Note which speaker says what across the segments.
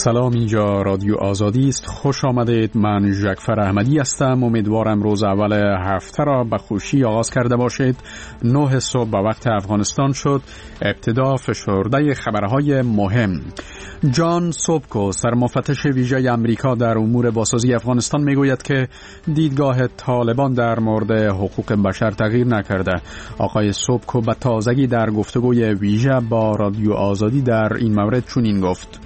Speaker 1: سلام، اینجا رادیو آزادی است. خوش آمدید. من جعفر احمدی هستم. امیدوارم روز اول هفته را به خوشی آغاز کرده باشید. 9 صبح به وقت افغانستان شد. ابتدا فشرده خبرهای مهم. جان سوبکو، سرمفتش ویژه امریکا در امور بازسازی افغانستان، میگوید که دیدگاه طالبان در مورد حقوق بشر تغییر نکرده. آقای سوبکو به تازگی در گفتگوی ویژه با رادیو آزادی در این مورد چنین گفت: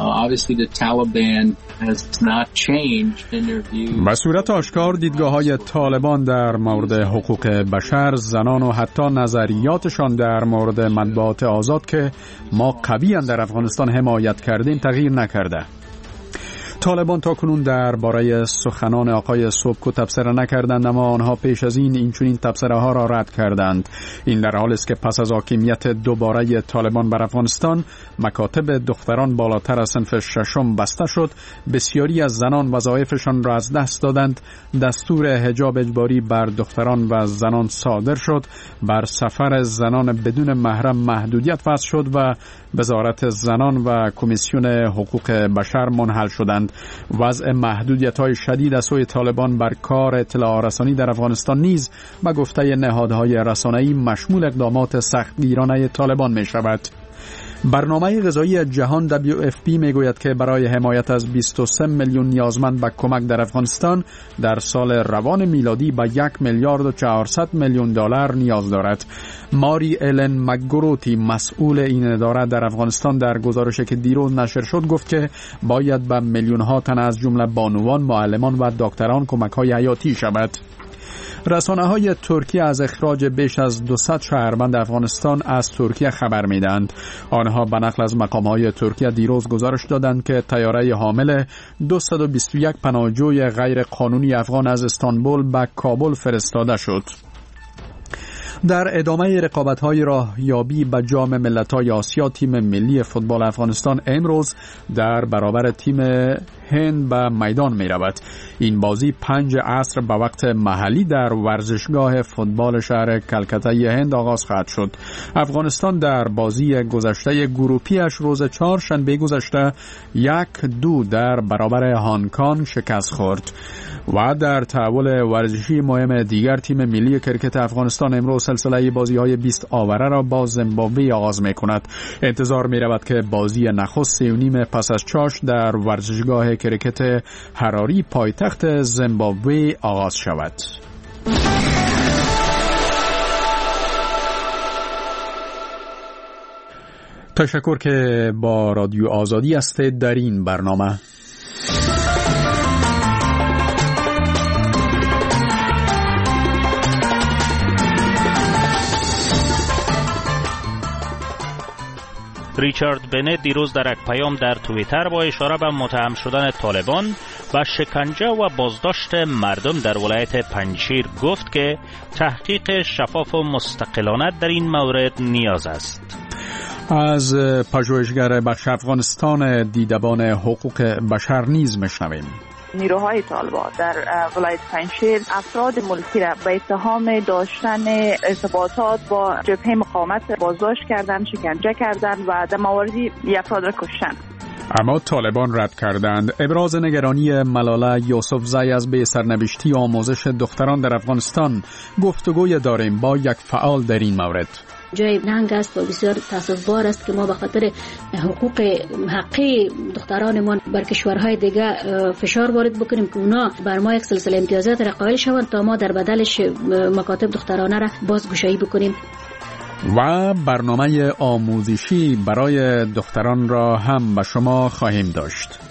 Speaker 1: به صورت آشکار دیدگاه‌های طالبان در مورد حقوق بشر، زنان و حتی نظریاتشان در مورد مطبوعات آزاد که ما قویاً در افغانستان حمایت کردیم تغییر نکرده. طالبان تا کنون درباره سخنان آقای سوبکو تبصره نکردند، اما آنها پیش از این چنین تبصره ها را رد کردند. این در حالی است که پس از حاکمیت دوباره طالبان بر افغانستان، مکاتب دختران بالاتر از صنف ششم بسته شد. بسیاری از زنان وظایفشان را از دست دادند. دستور حجاب اجباری بر دختران و زنان صادر شد. بر سفر زنان بدون محرم محدودیت وضع شد و وزارت زنان و کمیسیون حقوق بشر منحل شدند. وضع محدودیت‌های شدید از سوی طالبان بر کار اطلاع رسانی در افغانستان نیز به گفته نهادهای رسانه‌ای مشمول اقدامات سختگیرانه طالبان می‌شود. برنامه غذایی جهان WFP میگوید که برای حمایت از 23 میلیون نیازمند به کمک در افغانستان در سال روان میلادی به 1 میلیارد و 400 میلیون دلار نیاز دارد. ماری الن مکگروتی، مسئول این اداره در افغانستان، در گزارشی که دیروز نشر شد گفت که باید به میلیون ها تن از جمله بانوان، معلمان و دکتران کمک‌های حیاتی شود. رسانه‌های ترکیه از اخراج بیش از 200 شهروند افغانستان از ترکیه خبر می‌دهند. آنها به نقل از مقام‌های ترکیه دیروز گزارش دادند که طیاره حامل 221 پناهجوی غیر قانونی افغان از استانبول به کابل فرستاده شد. در ادامه رقابت‌های راهیابی به جام ملت‌های آسیا، تیم ملی فوتبال افغانستان امروز در برابر تیم هند به میدان می‌رود. این بازی 5 عصر به وقت محلی در ورزشگاه فوتبال شهر کلکته هند آغاز خواهد شد. افغانستان در بازی گذشته گروپیش روز چهارشنبه گذشته 1-2 در برابر هنگ کنگ شکست خورد. و در تحول ورزشی مهم دیگر، تیم ملی کرکت افغانستان امروز سلسله بازی‌های 20 آوره را با زیمبابوه آغاز می‌کند. انتظار می‌رود که بازی نخست 3:30 پس از چاش در ورزشگاه کرکت حراری پایتخت زیمبابوه آغاز شود. تشکر که با رادیو آزادی هستید در این برنامه.
Speaker 2: ریچارد بنت دیروز در یک پیام در توییتر با اشاره به متهم شدن طالبان و شکنجه و بازداشت مردم در ولایت پنجشیر گفت که تحقیق شفاف و مستقلانه در این مورد نیاز است.
Speaker 1: از پژوهشگر بخش افغانستان دیدبان حقوق بشر نیز میشنویم.
Speaker 3: نیروهای طالبان در ولایت پنجشیر افراد ملکی را به اتهام داشتن ارتباطات با جبهه مقاومت بازداشت کردند، شکنجه کردند و در مواردی افراد را کشتند.
Speaker 1: اما طالبان رد کردند. ابراز نگرانی ملاله یوسفزی از به سرنوشتی آموزش دختران در افغانستان گفتگوی داریم با یک فعال در این مورد.
Speaker 4: جای ننگ است و بسیار تأسف‌بار است که ما به خاطر حقوق حقی دخترانمان بر کشورهای دیگه فشار وارد بکنیم که اونا بر ما یک سلسله امتیازات را قائل شوند تا ما در بدلش مکاتب دخترانه را بازگشایی بکنیم.
Speaker 1: و برنامه آموزشی برای دختران را هم به شما خواهیم داشت.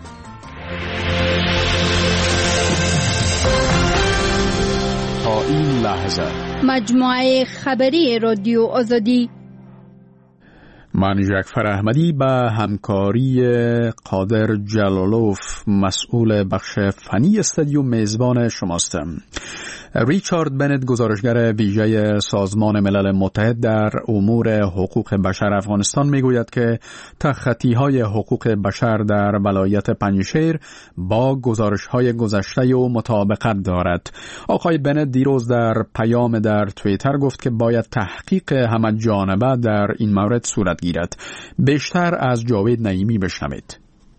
Speaker 1: تا این لحظه
Speaker 5: مجموعه خبری رادیو آزادی.
Speaker 1: من جعفر احمدی به همکاری قادر جلالوف، مسئول بخش فنی استودیو، میزبان شماستم. ریچارد بنت، گزارشگر ویژه سازمان ملل متحد در امور حقوق بشر افغانستان، میگوید که تخطی‌های حقوق بشر در ولایت پنجشیر با گزارش‌های گذشته و مطابقت دارد. آقای بنت دیروز در پیام در توییتر گفت که باید تحقیق همه جانبه در این مورد صورت گیرد. بیشتر از جاوید نعیمی بشنوید.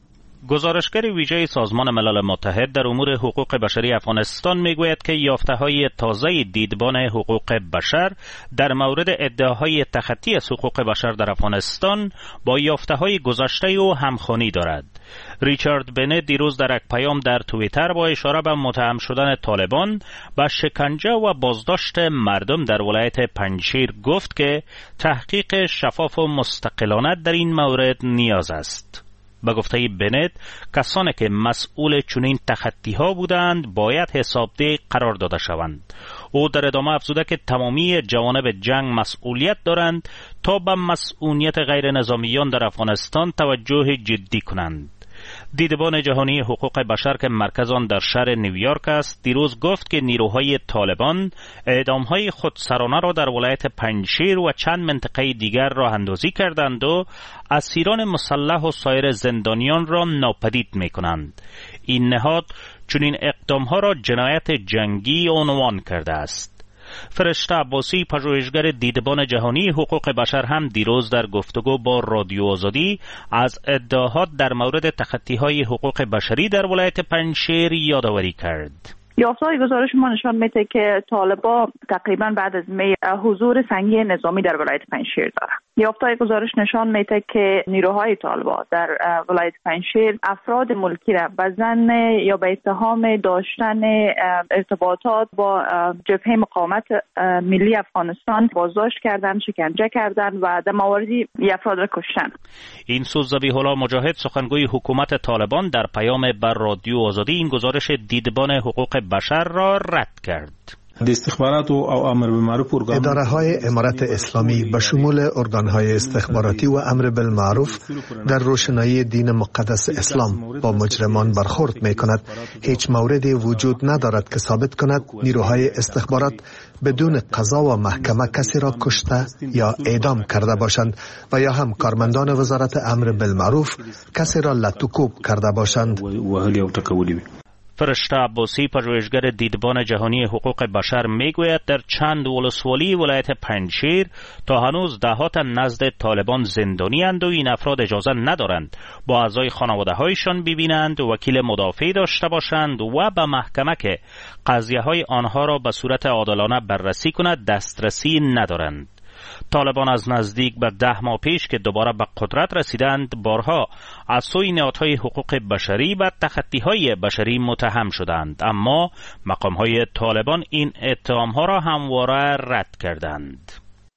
Speaker 2: گزارشگر ویژه سازمان ملل متحد در امور حقوق بشری افغانستان میگوید که یافته‌های تازه دیدبان حقوق بشر در مورد ادعاهای تخطی از حقوق بشر در افغانستان با یافته‌های گذشته او همخوانی دارد. ریچارد بنت دیروز در یک پیام در توییتر با اشاره به متهم شدن طالبان به شکنجه و بازداشت مردم در ولایت پنجشیر گفت که تحقیق شفاف و مستقلانه در این مورد نیاز است. به گفته بنت، کسانی که مسئول چنین تخطی‌ها بودند باید حسابدهی قرار داده شوند. او در ادامه افزوده که تمامی جوانب جنگ مسئولیت دارند تا به مسئولیت غیر نظامیان در افغانستان توجه جدی کنند. دیدبان جهانی حقوق بشر که مرکز آن در شهر نیویورک است دیروز گفت که نیروهای طالبان اعدام‌های خودسرانه را در ولایت پنجشیر و چند منطقه دیگر راه اندازی کردند و اسیران مسلح و سایر زندانیان را ناپدید می‌کنند. این نهاد چنین اقدام‌ها را جنایت جنگی عنوان کرده است. فرشته عباسی، پژوهشگر دیدبان جهانی حقوق بشر، هم دیروز در گفتگو با رادیو آزادی از ادعاات در مورد تخطی‌های حقوق بشری در ولایت پنجشیر یادآوری کرد.
Speaker 3: یافته‌های گزارش ما نشان میده که طالبان تقریبا بعد از می حضور سنگین نظامی در ولایت پنجشیر دارند. یافته‌های گزارش نشان میده که نیروهای طالبان در ولایت پنجشیر افراد ملکی را به ظن یا به اتهام داشتن ارتباطات با جبهه مقاومت ملی افغانستان بازداشت کردند، شکنجه کردند و در مواردی افراد را کشتند.
Speaker 2: این سوز ذبیح الله مجاهد، سخنگوی حکومت طالبان، در پیام بر رادیو آزادی این گزارش دیدبان حقوق بشر را رد کرد.
Speaker 6: اداره‌های امارت اسلامی به شمول ارگان‌های استخباراتی و امر بالمعروف در روشنایی دین مقدس اسلام با مجرمان برخورد می‌کند. هیچ موردی وجود ندارد که ثابت کند نیروهای استخبارات بدون قضا و محکمه کسی را کشته یا اعدام کرده باشند و یا هم کارمندان وزارت امر بالمعروف کسی را لطوکوب کرده باشند.
Speaker 2: فرشته عباسی، پژوهشگر دیدبان جهانی حقوق بشر، میگوید در چند ولسوالی ولایت پنجشیر تا هنوز دهات نزد طالبان زندانی اند و این افراد اجازه ندارند با اعضای خانواده هایشان ببینند، وکیل مدافعی داشته باشند و به محکمه که قضیه های آنها را به صورت عادلانه بررسی کند دسترسی ندارند. طالبان از نزدیک به 10 ماه پیش که دوباره به قدرت رسیدند بارها از سوی نهادهای حقوق بشری و تخطی‌های بشری متهم شدند، اما مقام‌های طالبان این اتهام‌ها را همواره رد کردند.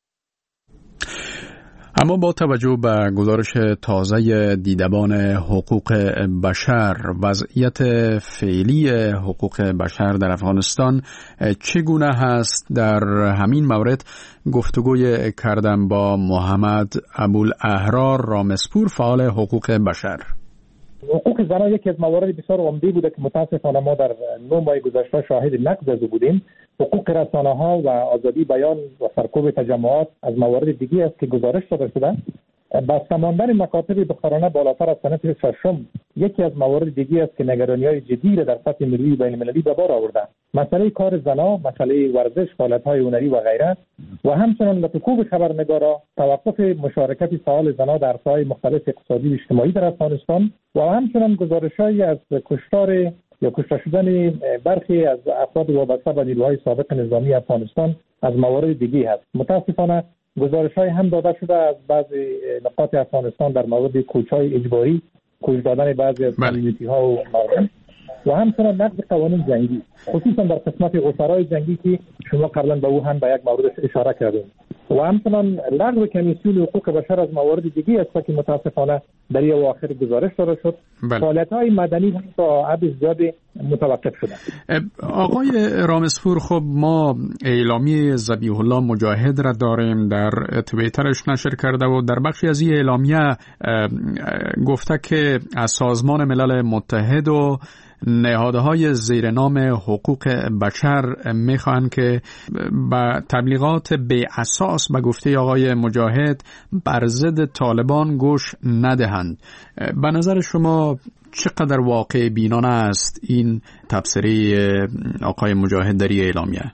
Speaker 1: اما با توجه به گزارش تازه دیدبان حقوق بشر، وضعیت فعلی حقوق بشر در افغانستان چگونه هست؟ در همین مورد گفتگوی کردم با محمد ابوالاحرار رامسپور، فعال حقوق بشر.
Speaker 7: حقوق زنان یکی از موارد بسیار عمده بوده که متاسفانه ما در 9 ماه گذشته شاهد نقض از بودیم. حقوق رسانه‌ها و آزادی بیان و سرکوب تجمعات از موارد دیگه است که گزارش داده شده. بسته ماندن مکاتب دخترانه بالاتر از سنت 6 یکی از موارد دیگه است که نگرانی‌های جدی را در سطح ملی و بین‌المللی به بار آورده. مسئله کار زنان، مسئله ورزش، فعالیت‌های هنری و غیره و همچنین لطوکوب خبرنگارا، توقف مشارکت فعال زنان در عرصه‌های مختلف اقتصادی و اجتماعی در افغانستان و همچنین گزارش‌هایی از کشتار یا کشته شدن برخی از افراد وابسته به نیروهای سابق نظامی افغانستان از موارد دیگه هست. متاسفانه گزارش‌های هم داده شده از بعضی نقاط افغانستان در مورد کوچ‌های اجباری، کوچ دادن بعضی از کمیونیتی‌ها و مردم و همچنین نقض قوانین جنگی، خصوصا در قسمت اسرای جنگی که شما قبلا به او هم به یک مورد اشاره کردیم و همچنین لغو کمیسیون حقوق بشر از موارد دیگه است که متاسفانه در این اواخر گزارش داده شد. فعالیت‌های مدنی هم تا حد زیادی متوقف شده.
Speaker 1: آقای رامسپور، خب ما اعلامیه ذبیح الله مجاهد را داریم، در توییترش نشر کرده و در بخشی از این اعلامیه گفته که از سازمان ملل متحد و نهادهای زیر نام حقوق بشر میخوان که با تبلیغات بی اساس به گفته آقای مجاهد بر ضد طالبان گوش ندهند. به نظر شما چقدر واقع بینانه است این تبصره آقای مجاهد در این اعلامیه؟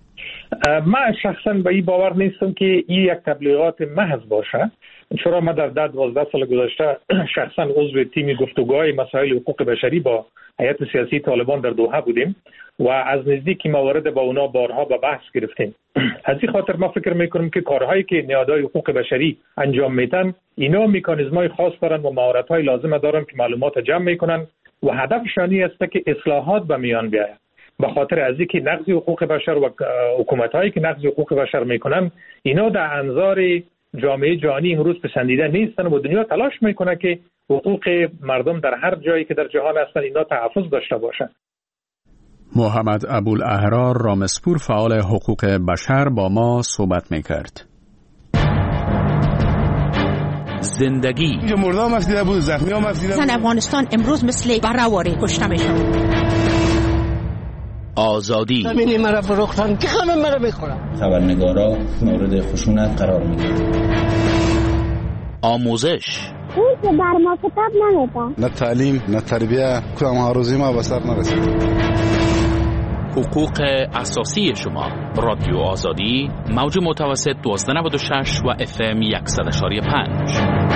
Speaker 7: من شخصا به این باور نیستم که این یک تبلیغات محض باشه، چرا ما در 10-12 سال گذشته شخصا عضو تیم گفتگوهای مسائل حقوق بشری با هیئت سیاسی طالبان در دوحه بودیم و از نزدیک موارد با اونا بارها به بحث گرفتیم. از این خاطر ما فکر میکنم که کارهایی که نهادهای حقوق بشری انجام میدن اینا مکانیزم‌های خاص دارن و مهارت‌های لازم دارن که معلومات جمع میکنن و هدفشان این است که اصلاحات به میان بیاید. به خاطر از اینکه نقض حقوق بشر و حکومت‌هایی که نقض حقوق بشر میکنن اینا در انظار جامعه جهانی امروز پسندیده نیستن و دنیا تلاش میکنه که حقوق مردم در هر جایی که در جهان هستن اینا تحفظ داشته باشن.
Speaker 1: محمد ابوالاحرار رامسپور فعال حقوق بشر با ما صحبت میکرد.
Speaker 8: زندگی
Speaker 9: مردم مسئله بود، زخمی ها مسئله بود.
Speaker 10: زن افغانستان امروز مثل برهواری کشته میشن.
Speaker 8: آزادی
Speaker 11: زمینی مرا فروختن که همه مرا میخورن.
Speaker 12: خبرنگارا مورد خشونت قرار میگیرن.
Speaker 8: آموزش
Speaker 13: اون که بر ما کتاب نمیدن.
Speaker 9: نه تعلیم نه تربیه، کدام هاروزی ما به سر نرسید.
Speaker 8: حقوق اساسی شما. رادیو آزادی، موج متوسط 1296 و FM 100.5.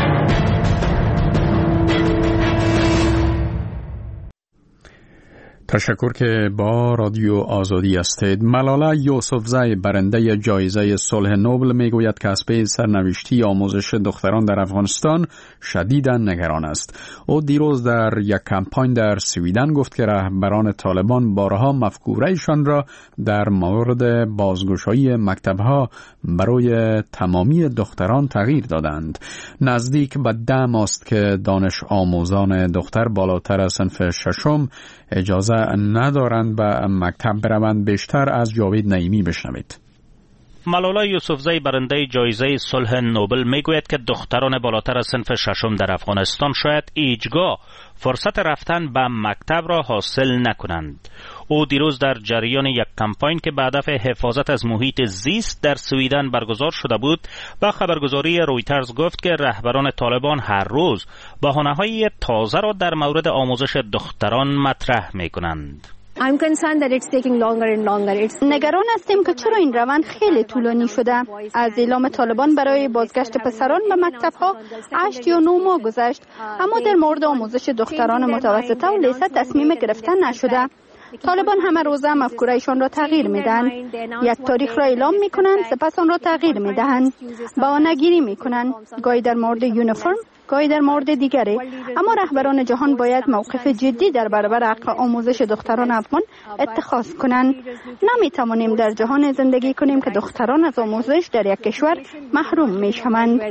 Speaker 1: تشکر که با رادیو آزادی هستید. ملاله یوسفزی برنده جایزه صلح نوبل میگوید که از پی سرنوشتی آموزش دختران در افغانستان شدیداً نگران است. او دیروز در یک کمپاین در سویدن گفت که رهبران طالبان بارها مفکوره‌شان را در مورد بازگشایی مکتب‌ها برای تمامی دختران تغییر دادند. نزدیک به 10 ماست که دانش آموزان دختر بالاتر از صنف ششم اجازه ندارند به مکتب بروند. بیشتر از جاوید نعیمی بشنوید.
Speaker 2: ملاله یوسفزی برنده جایزه صلح نوبل میگوید که دختران بالاتر از صنف ششم در افغانستان شاید هیچگاه فرصت رفتن به مکتب را حاصل نکنند. او دیروز در جریان یک کمپاین که به هدف حفاظت از محیط زیست در سویدن برگزار شده بود با خبرگزاری رویترز گفت که رهبران طالبان هر روز بهانه‌های تازه را در مورد آموزش دختران مطرح می‌کنند.
Speaker 14: I'm concerned that it's taking longer and longer.
Speaker 5: نگران هستیم که چرا این روند خیلی طولانی شده. از اعلام طالبان برای بازگشت پسران به مکتب‌ها 8 یا 9 ماه گذشت، اما در مورد آموزش دختران متوسطه و لیسه تصمیم گرفتن نشده. طالبان همه روزه مفکوره‌شان را تغییر میدن. یک تاریخ را اعلام میکنند، سپس آن را تغییر میدهند. بهانه‌گیری میکنند، گاهی در مورد یونیفرم، گاهی در مورد دیگری. اما رهبران جهان باید موقف جدی در برابر حق آموزش دختران افغان اتخاذ کنند. نمیتوانیم در جهان زندگی کنیم که دختران از آموزش در یک کشور محروم میشوند.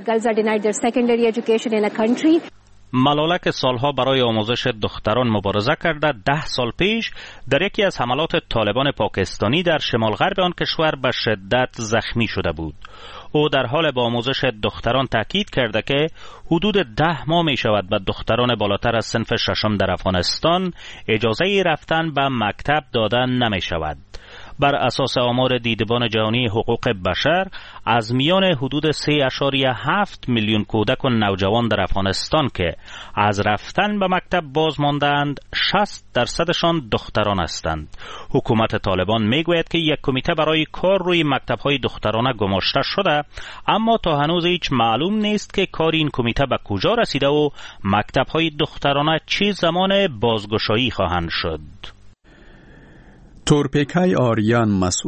Speaker 2: ملاله که سالها برای آموزش دختران مبارزه کرده 10 سال پیش در یکی از حملات طالبان پاکستانی در شمال غرب آن کشور به شدت زخمی شده بود. او در حال با آموزش دختران تاکید کرده که حدود 10 ماه می شود به دختران بالاتر از صنف ششم در افغانستان اجازه رفتن به مکتب دادن نمی شود. بر اساس آمار دیدبان جهانی حقوق بشر از میان حدود 3.7 میلیون کودک و نوجوان در افغانستان که از رفتن به مکتب باز ماندند 60% دختران هستند. حکومت طالبان میگوید که یک کمیته برای کار روی مکتب‌های دخترانه گماشته شده، اما تا هنوز هیچ معلوم نیست که کار این کمیته به کجا رسیده و مکتب‌های دخترانه چه زمان بازگشایی خواهند شد.
Speaker 1: تورپیکای آریان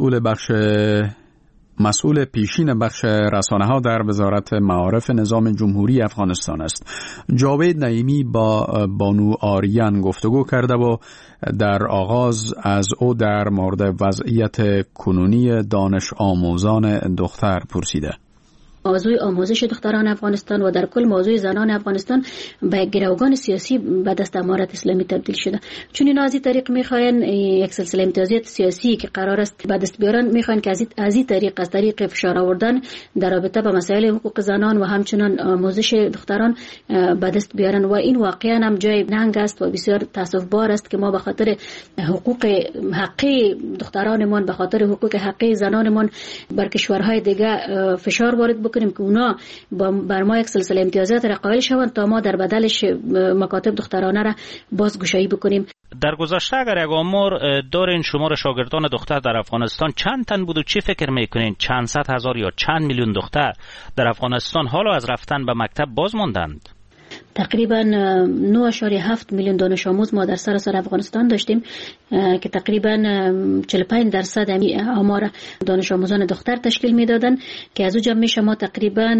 Speaker 1: مسئول پیشین بخش رسانه‌ها در وزارت معارف نظام جمهوری افغانستان است. جاوید نعیمی با بانو آریان گفتگو کرده و در آغاز از او در مورد وضعیت کنونی دانش آموزان دختر پرسیده.
Speaker 4: موضوع آموزش دختران افغانستان و در کل موضوع زنان افغانستان به گروگان سیاسی به دست امارت اسلامی تبدیل شده. چون اینا از این طریق میخواین یک سلسله امتیازات سیاسی که قرار است به دست بیارن، میخواین که از این طریق از طریق فشار آوردن در رابطه با مسائل حقوق زنان و همچنان آموزش دختران به دست بیارن و این واقعا هم جای ننگ است و بسیار تاسف بار است که ما به خاطر حقوق حقی دخترانمون، به خاطر حقوق حقی زنانمون بر کشورهای دیگه فشار وارد کنیم که اونا بر ما یک سلسله امتیازات را قائل شوند تا ما در بدلش مکاتب دخترانه را بازگشایی بکنیم.
Speaker 2: در گذشته اگر یک آمار دارین شمار شاگردان دختر در افغانستان چند تن بود و چی فکر میکنین چند صد هزار یا چند میلیون دختر در افغانستان حالا از رفتن به مکتب باز ماندند؟
Speaker 4: تقریبا 9.7 میلیون دانش آموز ما در سراسر افغانستان داشتیم که تقریبا 45% آمار دانش آموزان دختر تشکیل میدادند که از او جمع میشه ما تقریبا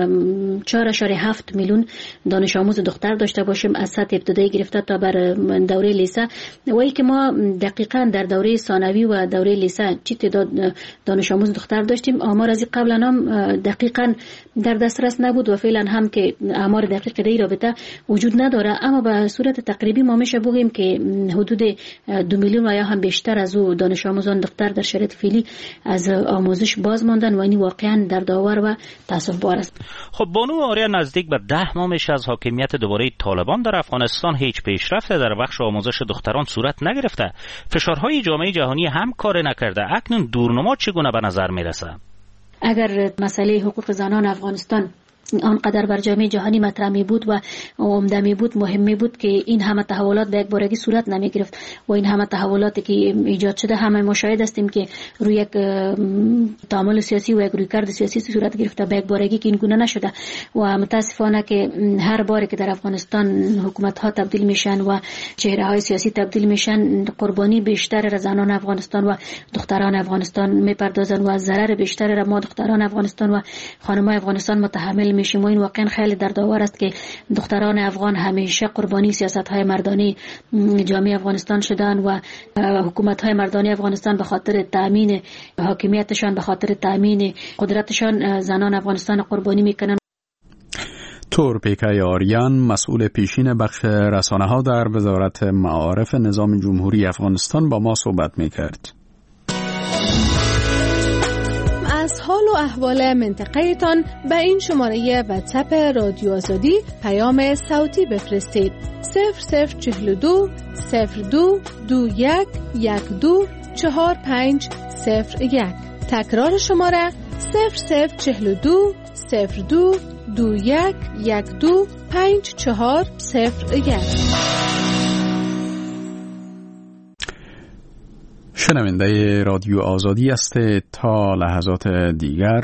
Speaker 4: 4.7 میلیون دانش آموز دختر داشته باشیم از سطح ابتدایی گرفته تا بر دوره لیسه، ولی که ما دقیقاً در دوره ثانوی و دوره لیسه چی تعداد دانش آموز دختر داشتیم آمار از قبل هم دقیقاً در دسترس نبود و فعلا هم که آمار دقیق در رابطه وجود نداره، اما به صورت تقریبی ما میشه بگیم که حدود 2 میلیون و یا هم بیشتر از او دانش آموزان دختر در شرایط فعلی از آموزش باز ماندن و این واقعا دردآور و تأسف بار است.
Speaker 2: خب بانو آریا، نزدیک به 10 ماه میشه از حاکمیت دوباره طالبان در افغانستان هیچ پیشرفت در بخش آموزش دختران صورت نگرفته. فشارهای جامعه جهانی هم کار نکرده. اکنون دورنما چگونه به نظر میرسه؟
Speaker 4: اگر مسئله حقوق زنان افغانستان آنقدر بر جامعه جهانی مطرح می بود و عمده می بود، مهم می بود که این همه تحولات به یک بارگی صورت نمی گرفت و این همه تحولاتی که ایجاد شده همه مشاهده هستیم که روی یک تعامل سیاسی و یک رویکرد سیاسی صورت گرفته به یک بارگی که این گونه نشده و متاسفانه که هر باری که در افغانستان حکومت ها تبدیل میشن و چهره های سیاسی تبدیل میشن قربانی بیشتر زنان افغانستان و دختران افغانستان میپردازن و ضرر بیشتر را ما دختران افغانستان و خانم‌های افغانستان متحمل میشیم و این واقعا خیلی دردآور است که دختران افغان همیشه قربانی سیاست‌های مردانی جامعه افغانستان شدن و حکومت‌های مردانی افغانستان به خاطر تأمین حاکمیتشان، به خاطر تأمین قدرتشان زنان افغانستان قربانی میکنن.
Speaker 1: تورپیکای آریان، مسئول پیشین بخش رسانه‌ها در وزارت معارف نظام جمهوری افغانستان با ما صحبت میکرد.
Speaker 15: از حال و احوال منطقه تان به این شماره واتساپ رادیو آزادی پیام صوتی بفرستید. 0042 02 21 12 4501. تکرار شماره 0042 02 21 12 5401.
Speaker 1: شنونده رادیو آزادی است. تا لحظات دیگر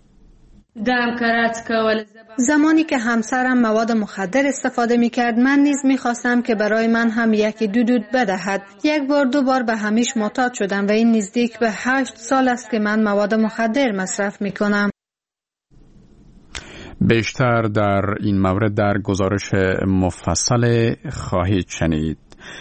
Speaker 16: زمانی که همسرم مواد مخدر استفاده می کرد، من نیز می خواستم که برای من هم یکی دود بدهد. یک بار دو بار به همیش معتاد شدم و این نزدیک به 8 سال است که من مواد مخدر مصرف می کنم.
Speaker 1: بیشتر در این مورد در گزارش مفصل خواهید شنید.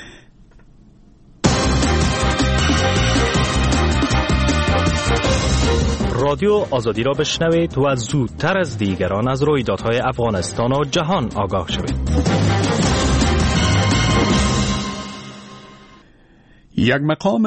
Speaker 17: رادیو آزادی را بشنوید و زودتر از دیگران از رویدادهای افغانستان و جهان آگاه شوید.
Speaker 1: یک مقام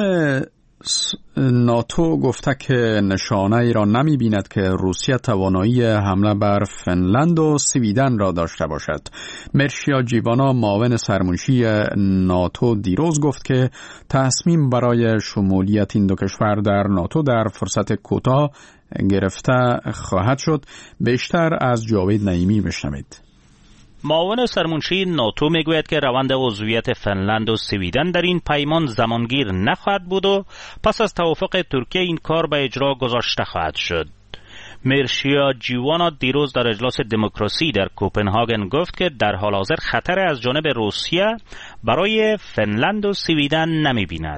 Speaker 1: ناتو گفته که نشانه ای را نمی بیند که روسیه توانایی حمله بر فنلند و سویدن را داشته باشد. مرشیا جیوانا، معاون سرمنشی ناتو، دیروز گفت که تصمیم برای شمولیت این دو کشور در ناتو در فرصت کوتاه گرفته خواهد شد. بیشتر از جاوید نعیمی بشنوید.
Speaker 2: معاون سرمنشی ناتو میگوید که روند عضویت فنلند و سویدن در این پیمان زمانگیر نخواهد بود و پس از توافق ترکیه این کار به اجرا گذاشته خواهد شد. مرشیا جیوانا دیروز در اجلاس دموکراسی در کوپنهاگن گفت که در حال حاضر خطر از جانب روسیه برای فنلند و سویدن نمی‌بیند.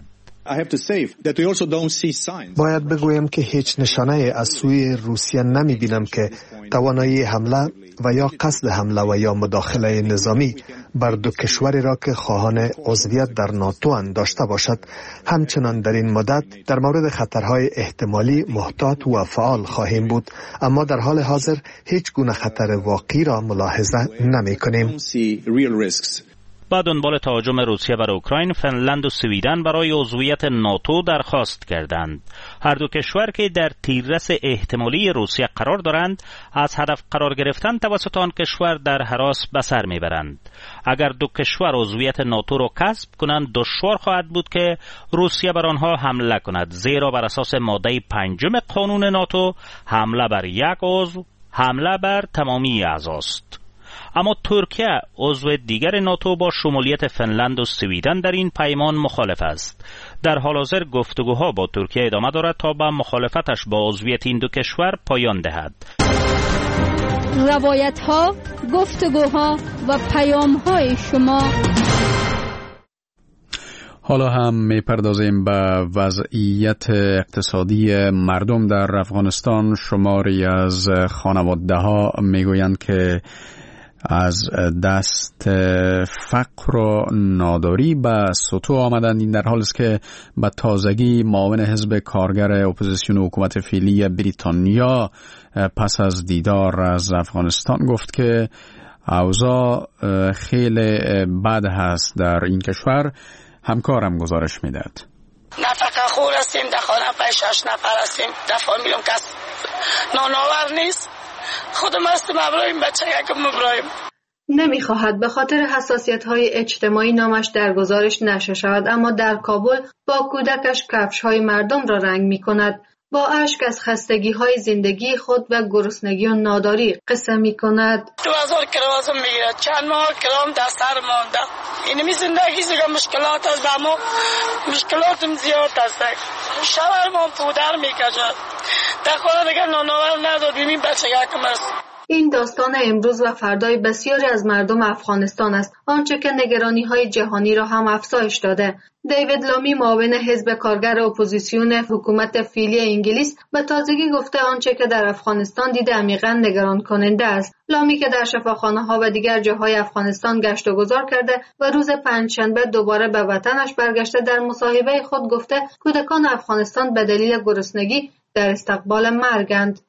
Speaker 6: باید بگویم که هیچ نشانه از سوی روسیه نمی بینم که توانایی حمله و یا قصد حمله و یا مداخله نظامی بر دو کشوری را که خواهان عضویت در ناتو اند داشته باشد. همچنان در این مدت در مورد خطرهای احتمالی محتاط و فعال خواهیم بود، اما در حال حاضر هیچ گونه خطر واقعی را ملاحظه نمی کنیم.
Speaker 2: با دنبال تهاجم روسیه بر اوکراین، فنلند و سویدن برای عضویت ناتو درخواست کردند. هر دو کشور که در تیررس احتمالی روسیه قرار دارند، از هدف قرار گرفتن توسط آن کشور در هراس به سر میبرند. اگر دو کشور عضویت ناتو را کسب کنند، دشوار خواهد بود که روسیه بر آنها حمله کند، زیرا بر اساس ماده 5 قانون ناتو حمله بر یک عضو حمله بر تمامی اعضاست. اما ترکیه عضو دیگر ناتو با شمولیت فنلند و سویدن در این پیمان مخالف است. در حال حاضر گفتگوها با ترکیه ادامه دارد تا به مخالفتش با عضویت این دو کشور پایان دهد.
Speaker 5: روایت‌ها، گفتگوها و پیام‌های شما.
Speaker 1: حالا هم میپردازیم به وضعیت اقتصادی مردم در افغانستان. شماری از خانواده‌ها میگویند که از دست فقر و ناداری به سطوح آمدند. این در حالی است که به تازگی معاون حزب کارگر اپوزیسیون حکومت فعلی بریتانیا پس از دیدار از افغانستان گفت که اوضاع خیلی بد هست در این کشور. همکارم گزارش میداد.
Speaker 18: نفقه خور هستیم، در خانه 5-6 نفر هستیم، در فامیلم کس نانآور نیست. خودم هستم ابراهیم، بچه یکم ابراهیم.
Speaker 16: نمیخواهد به خاطر حساسیت‌های اجتماعی نامش در گزارش نشر شود، اما در کابل با کودکش کفش‌های مردم را رنگ می‌کند. با اشک از خستگی‌های زندگی خود و گرسنگی و ناداری قصه می‌کند.
Speaker 18: 2000 کروازم میگیرد، چند ماه کرام در سر مانده. اینمی زندگی دیگه مشکلات است، اما مشکلاتم زیاد است. شوهرم پودر میکشد، در خانه دیگه نانآور ندادیم، این بچه یکم است.
Speaker 16: این داستان امروز و فردای بسیاری از مردم افغانستان است، آنچه که نگرانی‌های جهانی را هم افزایش داده. دیوید لامی معاون حزب کارگر اپوزیسیون حکومت فعلی انگلیس به تازگی گفته آنچه که در افغانستان دیده عمیقاً نگران کننده است. لامی که در شفاخانه‌ها و دیگر جاهای افغانستان گشت و گذار کرده و روز پنجشنبه دوباره به وطنش برگشته، در مصاحبه خود گفته کودکان افغانستان به دلیل گرسنگی در استقبال مرگند.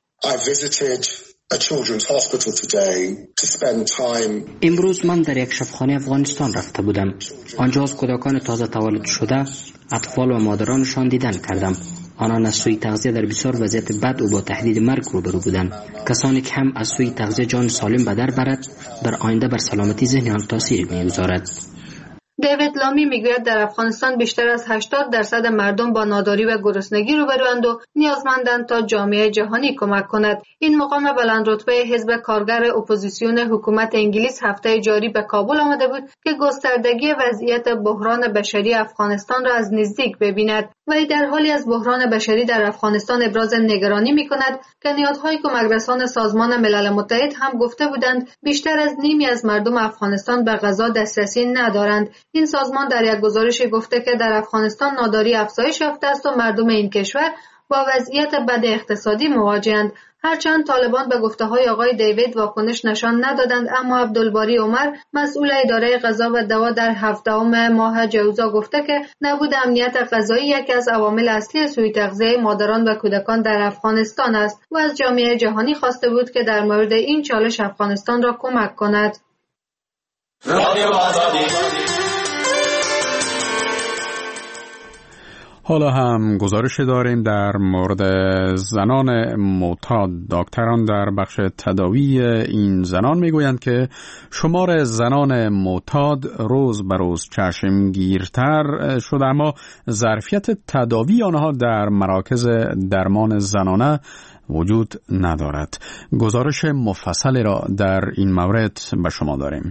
Speaker 19: امروز من در یک شفاخانه افغانستان رفته بودم. آنجا از کودکان تازه تولد شده، اطفال و مادرانشان دیدن کردم. آنان از سوی تغذیه در بسیار وضعیت بد و با تهدید مرگ روبرو بودند. کسانی که هم از سوی تغذیه جان سالم به در برد، در آینده بر سلامتی ذهن آن تاثیر می‌گذارد.
Speaker 16: دیوید لامی میگوید در افغانستان بیشتر از 80% مردم با ناداری و گرسنگی روبروند و نیازمندند تا جامعه جهانی کمک کند. این مقام بلندرتبه حزب کارگر اپوزیسیون حکومت انگلیس هفته جاری به کابل آمده بود که گستردگی وضعیت بحران بشری افغانستان را از نزدیک ببیند. ولی در حالی از بحران بشری در افغانستان ابراز نگرانی می‌کند که نهادهای کمکرسان سازمان ملل متحد هم گفته بودند بیشتر از نیمی از مردم افغانستان به غذا دسترسی ندارند. این سازمان در یک گزارشی گفته که در افغانستان ناداری افزایش یافته است و مردم این کشور با وضعیت بد اقتصادی مواجهند. هرچند طالبان به گفته‌های آقای دیوید واکنش نشان ندادند، اما عبدالباری عمر مسئول اداره غذا و دوا در 17 ماه جوزا گفته که نبود امنیت غذایی یکی از عوامل اصلی سوء تغذیه مادران و کودکان در افغانستان است و از جامعه جهانی خواسته بود که در مورد این چالش افغانستان را کمک کند.
Speaker 1: حالا هم گزارش داریم در مورد زنان معتاد. دکتران در بخش تداوی این زنان میگویند که شمار زنان معتاد روز به روز چشمگیرتر شده، اما ظرفیت تداوی آنها در مراکز درمان زنانه وجود ندارد. گزارش مفصلی را در این مورد به شما داریم.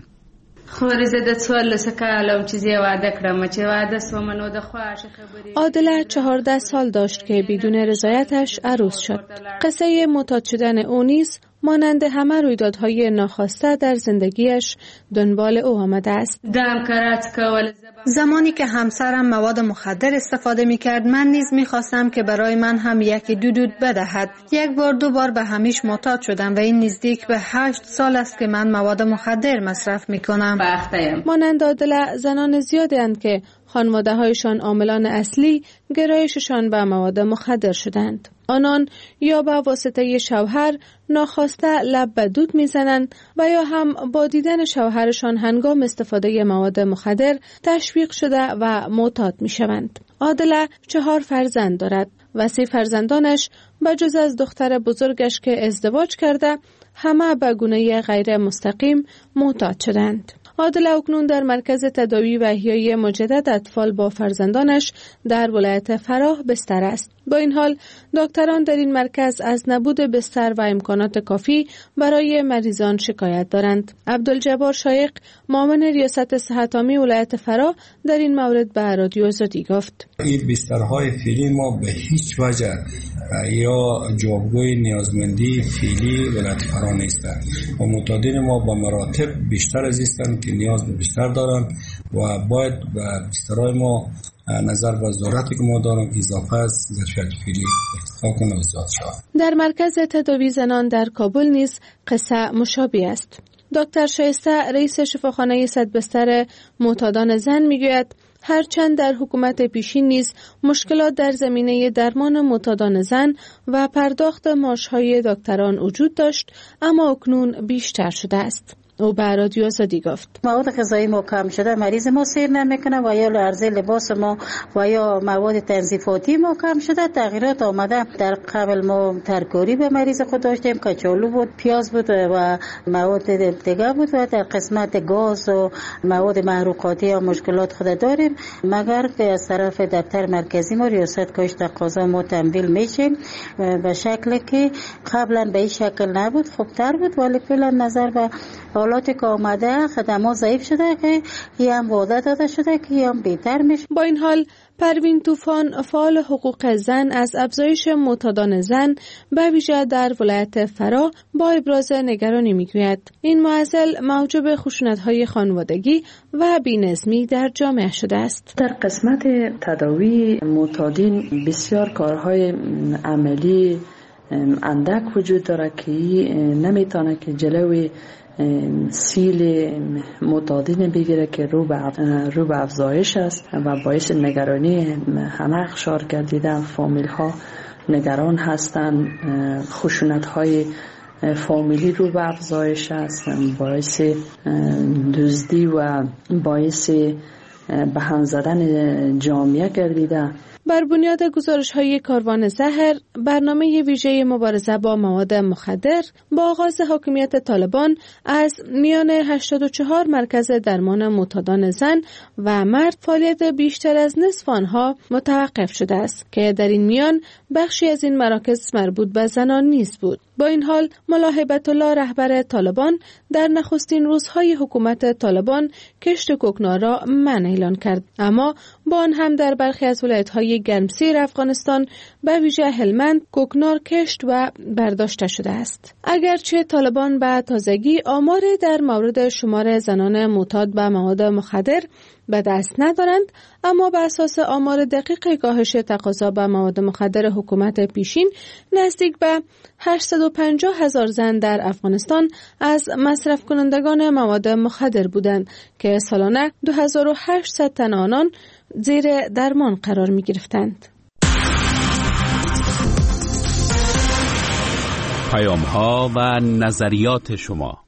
Speaker 15: عادله 14 سال داشت که بدون رضایتش عروس شد. قصه معتاد شدن او نیز مانند همه رویدادهای ناخواسته در زندگیش دنبال او آمده است.
Speaker 16: زمانی که همسرم مواد مخدر استفاده می کرد، من نیز می خواستم که برای من هم یکی دود بدهد. یک بار دو بار به همیش معتاد شدم و این نزدیک به 8 سال است که من مواد مخدر مصرف می کنم.
Speaker 15: مانند عادله زنان زیادی اند که خانواده‌هایشان عاملان اصلی گرایششان به مواد مخدر شدند. آنان یا به واسطه شوهر ناخواسته لب به دود میزنند و یا هم با دیدن شوهرشان هنگام استفاده مواد مخدر تشویق شده و معتاد میشوند. عادله 4 فرزند دارد و 3 فرزندانش بجز از دختر بزرگش که ازدواج کرده همه به گونه غیر مستقیم معتاد شدند. عادل اکنون در مرکز تداوی و احیای مجدد اطفال با فرزندانش در ولایت فراه بستر است. با این حال دکتران در این مرکز از نبود بستر و امکانات کافی برای مریضان شکایت دارند. عبدالجبار شایق معاون ریاست صحت عامه ولایت فراه در این مورد به رادیو آزادی گفت:
Speaker 20: این بسترهای فعلی ما به هیچ وجه یا جوابگوی نیازمندی فعلی ولایت فراه نیستند و معتادین ما به مراتب بیشتر از هستند که نیاز به بستر دارند و باید به بسترهای ما نظر به ضرورتی که ما داریم اضافه از ظرفیت فعلی ارتقا کنه و زیاد شود.
Speaker 15: در مرکز تداوی زنان در کابل نیز قصه مشابه است. دکتر شایسته رئیس شفاخانه 100 بستر معتادان زن میگوید هرچند در حکومت پیشین نیز مشکلات در زمینه درمان معتادان زن و پرداخت معاش‌های دکتران وجود داشت، اما اکنون بیشتر شده است. او به رادیو آزادی گفت:
Speaker 21: مواد غذایی ما کم شده، مریض ما سیر نمیکنه و یا عرضه لباس ما و یا مواد تنظیفاتی ما کم شده. تغییرات آمده. در قبل ما ترکاری به مریض خود داشتیم، کچالو بود، پیاز بود و مواد دیگه بود و در قسمت گاز و مواد محروقاتی و مشکلات خود داریم، مگر که از طرف دفتر مرکزی ما ریاست کاش تقاضا ما تمویل میشه به شکلی که قبلا به این شکل نبود، خوبتر بود، ولی فعلا نظر به حالاتی که آمده خدمات ضعیف شده که هم وعده داده شده که هم بهتر میشه.
Speaker 15: با این حال پروین طوفان فعال حقوق زن از افزایش معتادان زن به ویژه در ولایت فراه با ابراز نگرانی میگوید. این معضل موجب خشونت‌های خانوادگی و بی‌نظمی در جامعه شده است.
Speaker 22: در قسمت تداوی معتادین بسیار کارهای عملی اندک وجود داره که نمیتونه که جلوی سیل معتادین بگیره که رو به افزایش است و باعث نگرانی همه اقشار گردیده. فامیل ها نگران هستند، خشونت های فامیلی رو به افزایش است، باعث دزدی و باعث به هم زدن جامعه گردیده.
Speaker 15: بر بنیاد گزارش‌های کاروان زهر، برنامه ویژه مبارزه با مواد مخدر با آغاز حاکمیت طالبان از میان 84 مرکز درمان معتادان زن و مرد فعالیت بیشتر از نصف آنها متوقف شده است که در این میان بخشی از این مراکز مربوط به زنان نیز بود. با این حال ملا هیبت الله رهبر طالبان در نخستین روزهای حکومت طالبان کشت کوکنار را منع اعلان کرد، اما با آن هم در برخی از ولایت‌های گرمسیر افغانستان به ویژه هلمند کوکنار کشت و برداشته شده است. اگرچه طالبان به تازگی آمار در مورد شمار زنان معتاد به مواد مخدر به دست ندارند، اما بر اساس آمار دقیق کاهش تقاضا به مواد مخدر حکومت پیشین نزدیک به 850,000 زن در افغانستان از مصرف کنندگان مواد مخدر بودند که سالانه 2800 تن آنان زیر درمان قرار می گرفتند.
Speaker 8: پیام‌ها و نظریات شما.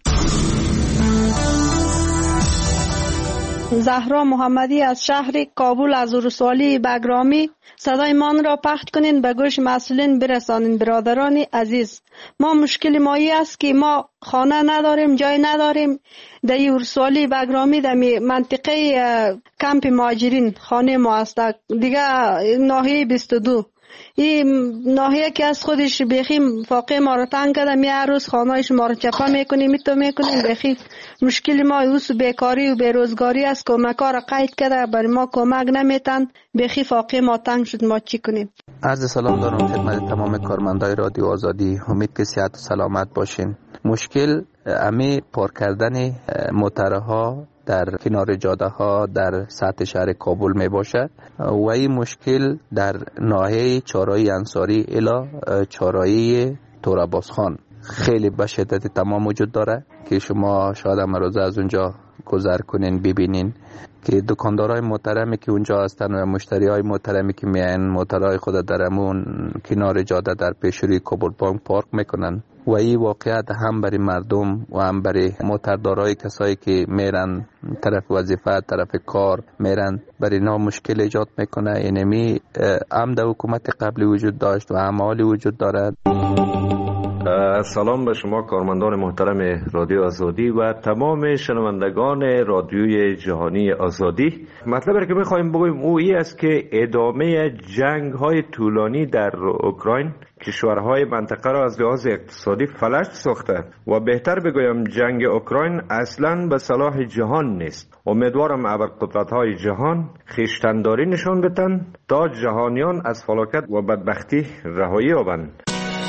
Speaker 23: زهرا محمدی از شهر کابل از ولسوالی بگرامی صدای من را پخش کنین به گوش مسئولین برسانین. برادران عزیز، ما مشکل مایی است که ما خانه نداریم، جای نداریم. در این ولسوالی بگرامی در منطقه کمپ مهاجرین خانه ما است، دیگه ناحیه 22. این ناحیه که از خودش بخی فاقه ما رو تنگ کرده، می هر روز خانه‌اش ما رو چپا میکنیم، بخی مشکل ما اوس بیکاری و بیروزگاری است. کمک‌ها را قید کرده، برای ما کمک نمیتن، بخی فاقه ما تنگ شد، ما چی کنیم؟
Speaker 24: عرض سلام دارم خدمت تمام کارمندای رادیو آزادی، امید که صحت و سلامت باشین. مشکل امی پارک کردن موترها در کنار جاده ها در سطح شهر کابل می باشد و این مشکل در ناحیه چهارراه انصاری الی چهارراه تورعباس خان خیلی به شدت تمام وجود داره که شما شاید امروزه از اونجا گذر کنین ببینین که دکاندارای محترمی که اونجا هستن و مشتریای محترمی که میان موترهای خود در امون کنار جاده در پیشروی کابل بانک پارک میکنن و این واقعیت هم برای مردم و هم برای موتردارای کسایی که میرن طرف وظیفه طرف کار میرن برای اینا مشکل ایجاد میکنه. اینمی هم در حکومت قبلی وجود داشت و هم حالی وجود دارد.
Speaker 3: سلام به شما کارمندان محترم رادیو آزادی و تمام شنوندگان رادیوی جهانی آزادی. مطلبی که می‌خوایم بگویم او است که ادامه جنگ‌های طولانی در اوکراین کشورهای منطقه را از لحاظ اقتصادی فلج ساخته و بهتر بگویم جنگ اوکراین اصلاً به صلاح جهان نیست. امیدوارم ابرقدرت‌های جهان خویشتن‌داری نشان بدن تا جهانیان از فلاکت و بدبختی رهایی یابند.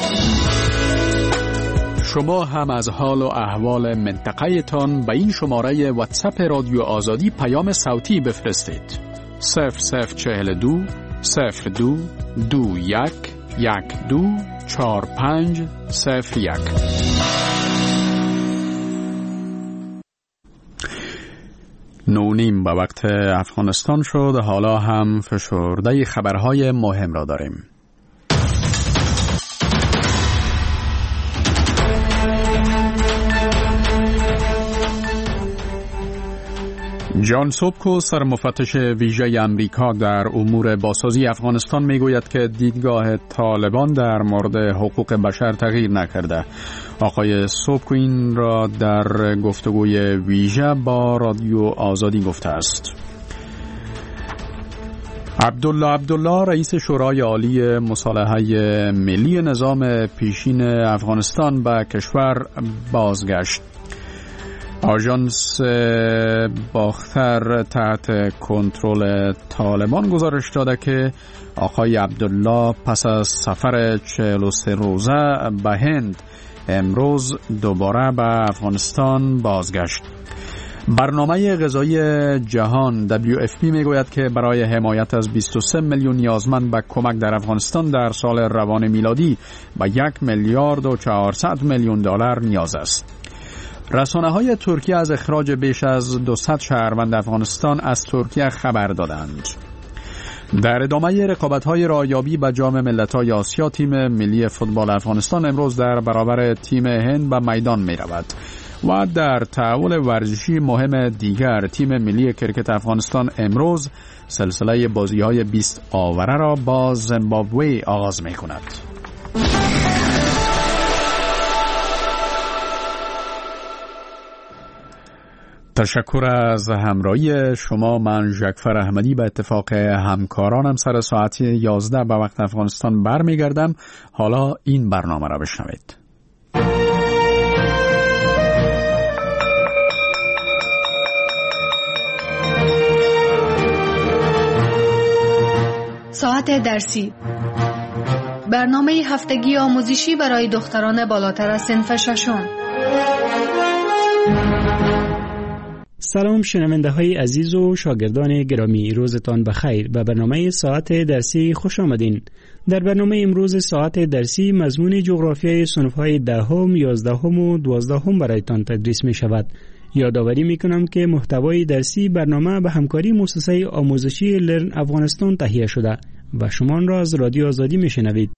Speaker 1: شما هم از حال و احوال منطقه تان به این شماره واتساپ رادیو آزادی پیام صوتی بفرستید. 0042 02 21 12 45 01. نونیم به وقت افغانستان شد. حالا هم فشرده خبرهای مهم را داریم. جان سوبکو سرمفتش ویژه امریکا در امور بازسازی افغانستان میگوید که دیدگاه طالبان در مورد حقوق بشر تغییر نکرده. آقای سوبکو این را در گفتگوی ویژه با رادیو آزادی گفته است. عبدالله رئیس شورای عالی مصالحه ملی نظام پیشین افغانستان به کشور بازگشت. آژانس باختر تحت کنترل طالبان گزارش داده که آقای عبدالله پس از سفر 43 روزه به هند امروز دوباره به افغانستان بازگشت. برنامه غذایی جهان WFP میگوید که برای حمایت از 23 میلیون نیازمند به کمک در افغانستان در سال روان میلادی به 1 میلیارد و 400 میلیون دلار نیاز است. رسانه‌های ترکیه از اخراج بیش از 200 شهروند افغانستان از ترکیه خبر دادند. در ادامه رقابت‌های رایابی به جام ملت‌های آسیا تیم ملی فوتبال افغانستان امروز در برابر تیم هند به میدان می‌رود و در تحول ورزشی مهم دیگر تیم ملی کرکت افغانستان امروز سلسله بازی‌های 20 آوره را با زیمبابوه آغاز می‌کند. تشکر از همراهی شما. من ژکفر احمدی به اتفاق همکارانم سر ساعت 11 به وقت افغانستان برمیگردم. حالا این برنامه را بشنوید.
Speaker 16: ساعت درسی، برنامه هفتگی آموزشی برای دختران بالاتر از صنف ششم.
Speaker 7: سلام شنونده های عزیز و شاگردان گرامی، روزتان بخیر. به برنامه ساعت درسی خوش آمدین. در برنامه امروز ساعت درسی مضمون جغرافیای صنف های 10ام، 11ام و 12ام برایتان تدریس می شود. یادآوری می کنم که محتوای درسی برنامه به همکاری مؤسسه آموزشی لرن افغانستان تهیه شده و شما را از رادیو آزادی می شنوید.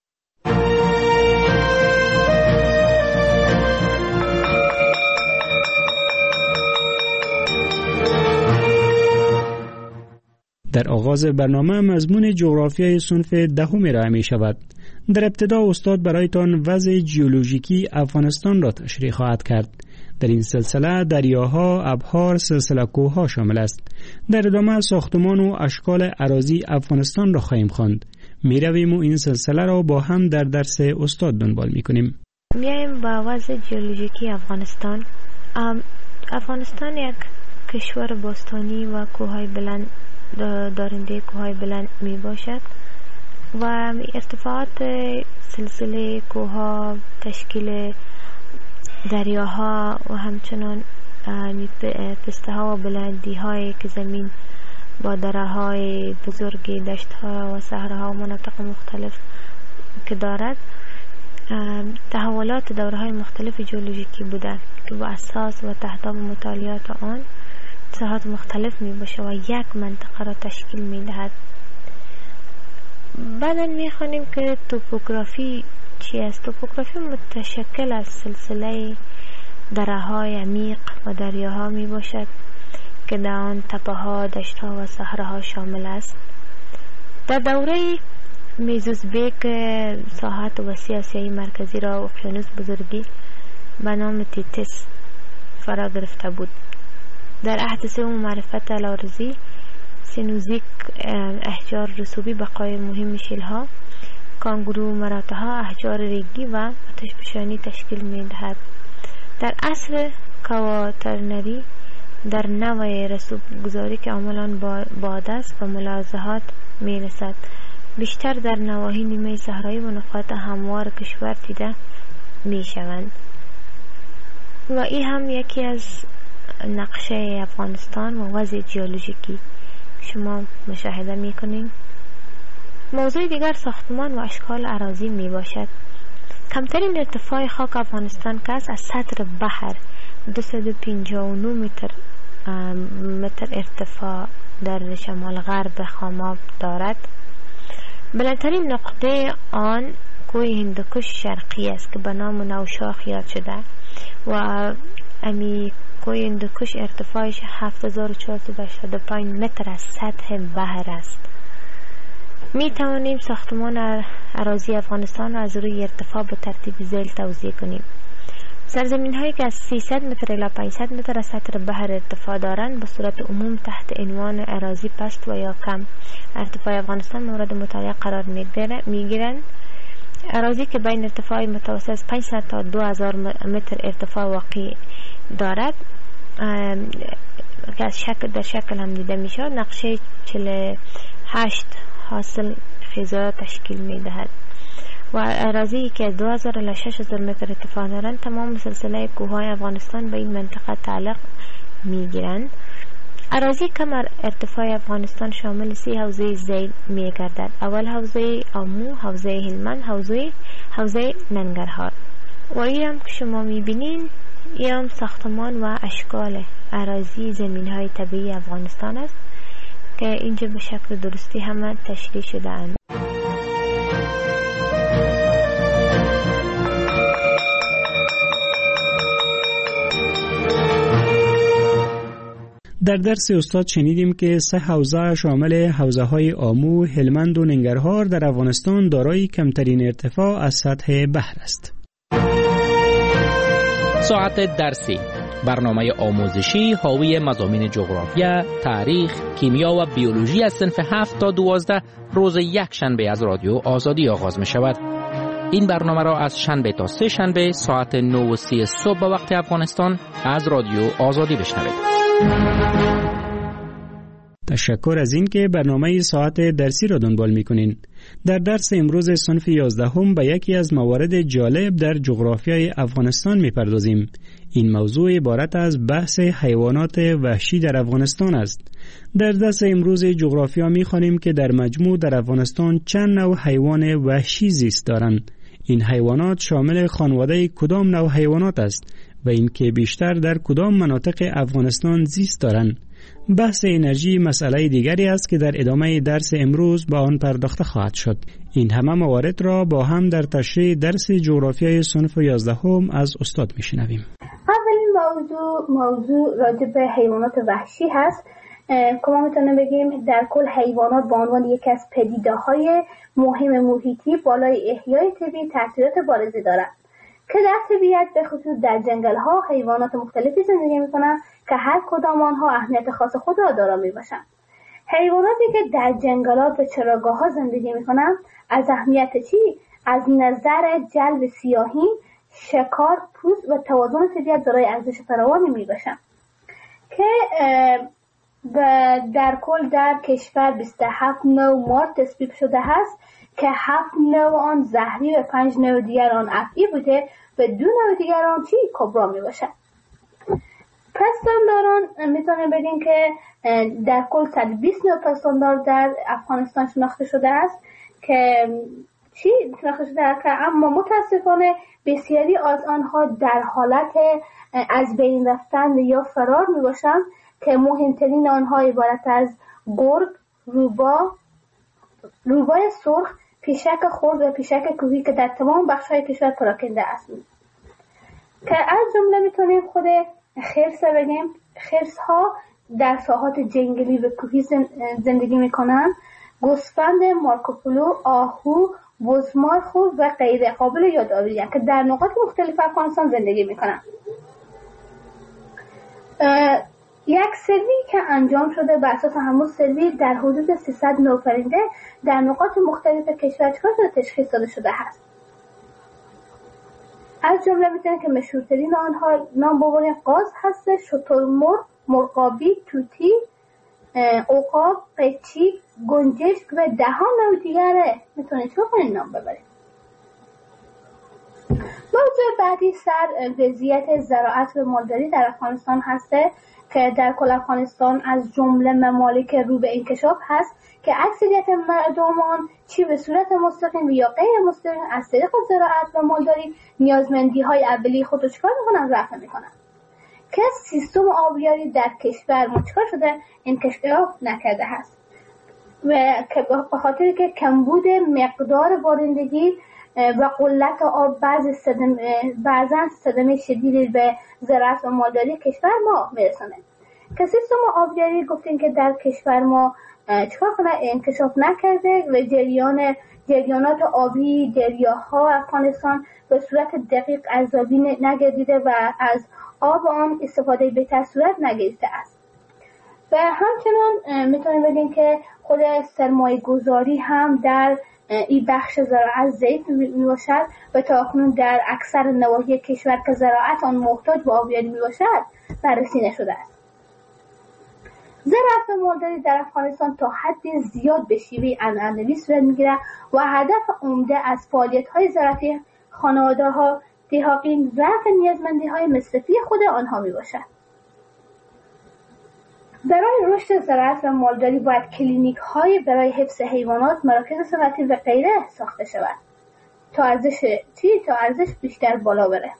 Speaker 7: در آغاز برنامه مضمون جغرافیای صنف 10 ارائه می شود. در ابتدا استاد برایتان وضع ژئولوژیکی افغانستان را تشریح خواهد کرد. در این سلسله دریاها، ابحار، سلسله کوه‌ها شامل است. در ادامه ساختمان و اشکال اراضی افغانستان را خواهیم خواند. می رویم و این سلسله را با هم در درس استاد دنبال می کنیم.
Speaker 10: میایم با وضع ژئولوژیکی افغانستان. افغانستان یک کشور باستانی و کوههای بلند دارنده کوههای بلند می باشد و ارتفاعات سلسله کوهها، تشکیل دریاها و همچنان پسته ها و بلندی های که زمین با دره های بزرگ، دشت ها و صحراها و مناطق مختلف که دارد تحولات دوره های مختلف ژئولوژیکی بوده که با اساس و تحت مطالعات آن ساحات مختلف می باشه و یک منطقه را تشکیل می دهد. بعدا می خوانیم که توپوگرافی چی است. توپوگرافی متشکل از سلسله دره های عمیق و دریاها می باشد که در آن تپه ها، دشت ها و صحراها شامل است. در دوره میزوزبک ساحت وسیع آسیای مرکزی را اقیانوس بزرگی به نام تیتس فرا گرفته بود. در عهد سوم معرفت الارزی سینوزیک احجار رسوبی بقای مهم شیلها، کانگورو مراتها، احجار ریگی و آتش فشانی تشکیل می دهد. در عصر کواترنری در نوع رسوب گذاری که عملان باد است و ملاحظات می رسد. بیشتر در نواحی نیمه صحرایی و نقاط هموار کشور دیده می شوند و این هم یکی از نقشه افغانستان و وضع جیولوژیکی شما مشاهده می کنید. موضوع دیگر ساختمان و اشکال اراضی می باشد. کمترین ارتفاع خاک افغانستان که از سطح بحر 259 متر ارتفاع در شمال غرب خاماب دارد. بلندترین نقطه آن کوه هندوکش شرقی است که به نام نوشاخ یاد شده و امی کوه هندوکش ارتفاعش 7485 متر از سطح بحر است. می توانیم ساختمان اراضی افغانستان از روی ارتفاع به ترتیب ذیل توزیع کنیم. سرزمین هایی که از 300 متر الی 500 متر از سطح بحر ارتفاع دارند به صورت عموم تحت عنوان اراضی پست و یا کم ارتفاع افغانستان مورد مطالعه قرار می گیرند. اراضی که بین ارتفاع متوسط از 500 تا 2000 متر ارتفاع واقع دارد که از در شکل هم دیده می شود نقشه 48 حاصل خیزا تشکیل می دهد و اراضی که از 2000 الی 6000 متر ارتفاع دارند تمام سلسله کوههای افغانستان به این منطقه تعلق می گیرند. اراضی کم ارتفاع افغانستان شامل 3 حوزه ذیل می گردد. اول حوزه آمو، حوزه هلمند، حوزه ننگرهار. و این هم که شما می بینین این هم ساختمان و اشکال اراضی زمین های طبیعی افغانستان است که اینجا به شکل درستی همه تشریح شده اند.
Speaker 7: در درس استاد شنیدیم که 3 حوزه شامل حوزه های آمو، هلمند و ننگرهار در افغانستان دارای کمترین ارتفاع از سطح بحر است.
Speaker 9: ساعت درسی، برنامه آموزشی حاوی مضامین جغرافیا، تاریخ، کیمیا و بیولوژی از صنف 7 تا 12 روز یک شنبه از رادیو آزادی آغاز می شود. این برنامه را از شنبه تا 3 شنبه ساعت 9:30 صبح به وقت افغانستان از رادیو آزادی بشنوید.
Speaker 7: تشکر از این که برنامه ساعت درسی را دنبال می‌کنین. در درس امروز صنف 11 به یکی از موارد جالب در جغرافیای افغانستان می‌پردازیم. این موضوع عبارت از بحث حیوانات وحشی در افغانستان است. در درس امروز جغرافیا می‌خوانیم که در مجموع در افغانستان چند نوع حیوان وحشی زیست دارند. این حیوانات شامل خانواده کدام نوع حیوانات است و اینکه بیشتر در کدام مناطق افغانستان زیست دارند. بحث انرژی مسئله دیگری است که در ادامه درس امروز با آن پرداخته خواهد شد. این همه موارد را با هم در تشریح درس جغرافیای صنف 11 از استاد میشنویم.
Speaker 11: اولین موضوع راجع به حیوانات وحشی هست که ما میتونیم بگیم در کل حیوانات به عنوان یکی از پدیده‌های مهم محیطی بالای احیای طبیعی تاثیرات بارزی دارند که در طبیعت به خصوص در جنگل‌ها حیوانات مختلفی زندگی می‌کنند که هر کدام آنها اهمیت خاص خود را دارا می‌باشند. حیواناتی که در جنگلات و چراگاه‌ها زندگی می‌کنند از اهمیت چی؟ از نظر جلب سیاحین، شکار، پوست و توازن طبیعت دارای ارزش فراوانی می‌باشند که در کل در کشور 27 نوع مار تصویب شده است که 7 نوع آن زهری و 5 نوع دیگر آن افعی بوده و 2 نوع دیگر آن کبرا می باشد. پستانداران میتونیم بگیم که در کل 120 نوع پستاندار در افغانستان شناخته شده است که شناخته شده است که اما متاسفانه بسیاری از آنها در حالت از بین رفتن یا فرار می باشند که مهمترین آنها عبارت از گرگ، روبای سرخ، پیشک خرد و پیشک کوهی که در تمام بخش‌های کشور پراکنده است. که از جمله میتونیم خود خرس بگیم. خرس‌ها در ساحات جنگلی و کوهی زندگی میکنند گوسفند، مارکوپولو، آهو، بزمارخو و غیره قابل یادآوری که در نقاط مختلف افغانستان زندگی میکنن. یک سروی که انجام شده بر اساس همون سروی در حدود 300 نوع پرنده در نقاط مختلف کشور تشخیص داده شده هست. از جمله میتونیم که مشهورترین آنها نام ببریم: قاز هست، شترمرغ، مرغابی، توتی، عقاب، قیچی، گنجشک و دهان نوع دیگره. میتونید چه کنید نام ببرید. موضوع بعدی وضعیت زراعت و مالداری در افغانستان هسته که در کل افغانستان از جمله ممالک رو به انکشاف هست که اکثریت مردمان چی به صورت مستقیم یا غیر مستقیم از طریق زراعت و مالداری نیازمندی های اولیه خود رو چکار میکنن؟ رفع میکنن. که سیستم آبیاری در کشور ما چکار شده؟ انکشاف نکرده هست و به خاطر که کمبود مقدار بارندگی و قلت آب بعضا صدمه شدید به زراعت و مالداری کشور ما میرسونه. که سیستم آبیاری گفتیم که در کشور ما چکار کنه؟ انکشاف نکرده و جریانات آبی دریاها افغانستان به صورت دقیق ارزیابی نگردیده و از آب آن استفاده بهتر صورت نگرفته است. و همچنان میتونیم بگیم که خود سرمایه گذاری هم در این بخش زراعت ضعیف میباشد و تاکنون در اکثر نواحی کشور که زراعت آن محتاج به آبیاری میباشد بررسی نشده است. زراعت و مالداری در افغانستان تا حد زیاد به شیوه عنعنوی صورت میگیرد و هدف عمده از فعالیت‌های زراعتی خانواده‌ها دهاقین رفع نیازمندی‌های مصرفی خود آنها میباشد. برای رشد زراعت و مالداری باید کلینیک‌های برای حفظ حیوانات، مراکز صنعتی و غیره ساخته شود تا ارزش بیشتر بالا بره.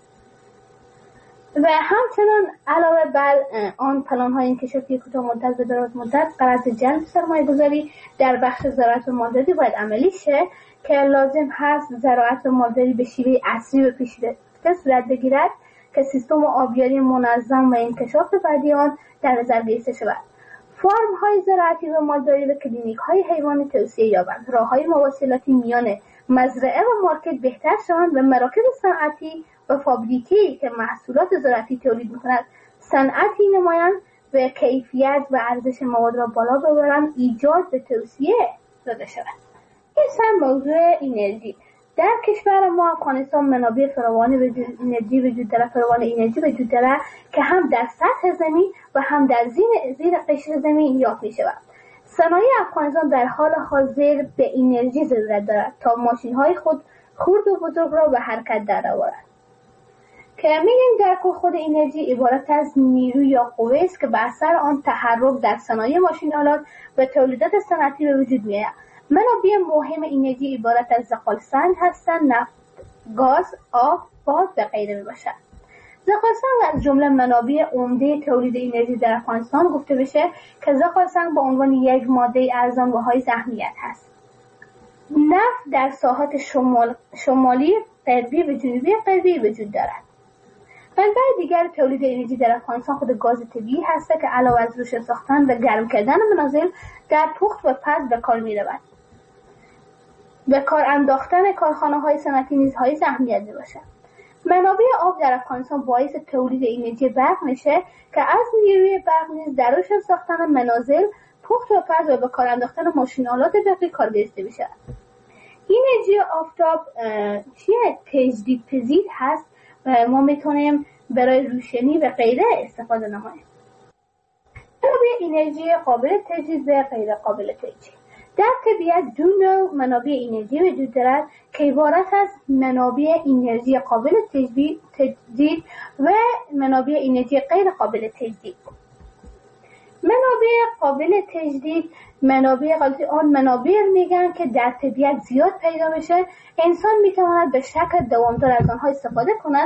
Speaker 11: و همچنان علاوه بر آن پلان‌های انکشافی کوتاه مدت و دراز مدت غرض جلب سرمایه‌گذاری در بخش زراعت و مالداری باید عملی شه که لازم هست زراعت و مالداری به شیوه اصلی و پیشرفته صورت بگیرد که سیستم آبیاری منظم و انکشاف بعدی آن در نظر گرفته شود. فارم‌های زراعتی و مالداری و کلینیک‌های حیوانی توسعه یابند، راه‌های مواصلاتی میان مزرعه و مارکت بهتر شوند و مراکز صنعتی و فابریکه‌ای که محصولات زراعتی تولید می‌کند صنعتی نمایند و کیفیت و ارزش مواد را بالا ببرند، ایجاد و توسعه داده شود. این موضوع انرژی در کشور ما افغانستان منابع فراوان انرژی وجود دارد که هم در سطح زمین و هم در زیر قشر زمین یافت می‌شود. صنایع افغانستان در حال حاضر به انرژی ضرورت دارد تا ماشین‌های خود خرد و بزرگ را به حرکت درآورد. که می‌گیم در کل خود انرژی عبارت از نیروی یا قوه است که به اثر آن تحرک در صنایع ماشین‌آلات و تولیدات صنعتی به وجود می‌آید. منابع مهم انرژی عبارت از زغال سنگ هستند، نفت، گاز، آب، باد و غیره میباشد. زغال سنگ از جمله منابع عمده تولید انرژی در افغانستان گفته بشه که زغال سنگ به عنوان یک ماده ارزان و حائز اهمیت است. نفت در ساحات شمالی غربی و جنوبی غربی وجود دارد. منبع دیگر تولید انرژی در افغانستان خود گاز طبیعی هست که علاوه از روشن ساختن و گرم کردن منازل در پخت و پز به کار می‌رود. به کار انداختن کارخانه‌های صنعتی نیز حائز اهمیت می‌باشد. منابع آب در افغانستان باعث تولید انرژی برق میشه که از نیروی برق نیز در روشن ساختن منازل، پخت و پز و به کار انداختن ماشین‌آلات برقی کار گرفته میشه. انرژی آفتاب تجدیدپذیر هست و ما میتونیم برای روشنی و غیره استفاده نماییم. منابع انرژی قابل تجدید و غیر قابل تجدید. در طبیعت دو نوع منابع انرژی وجود دارد که عبارت از منابع انرژی قابل تجدید و منابع انرژی غیر قابل تجدید. منابع قابل تجدید آن منابع میگن که در طبیعت زیاد پیدا میشه، انسان میتواند به شکل دوامدار از آنها استفاده کند،